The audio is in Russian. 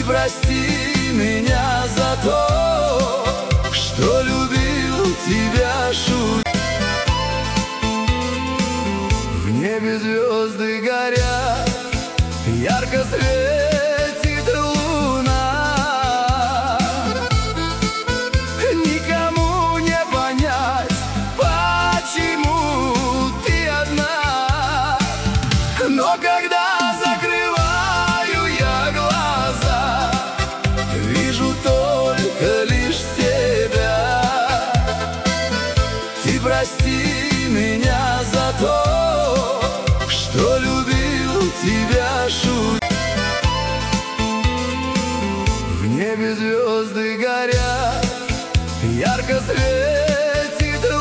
прости меня за то, что любил тебя, В небе звезды горят, ярко светит луна. Никому не понять, почему ты одна. Но когда закрываю я глаза, вижу только лишь тебя. Ты прости меня за то, что любил тебя, В небе звезды горят, ярко светит